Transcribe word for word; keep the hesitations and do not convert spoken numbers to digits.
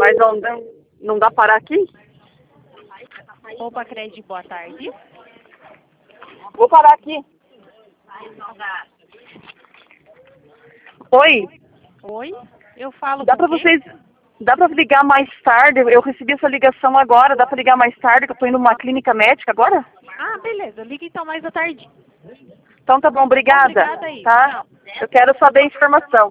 Mas não, não dá para parar aqui? Opa, Crédito, boa tarde. Vou parar aqui. Oi? Oi, eu falo Dá com pra quem? vocês... Dá pra ligar mais tarde? Eu recebi essa ligação agora. Dá pra ligar mais tarde, que eu tô indo numa clínica médica agora? Ah, beleza, liga então mais à tarde. Então tá bom, obrigada. Obrigada aí. Tá? Tchau. Eu quero saber a informação.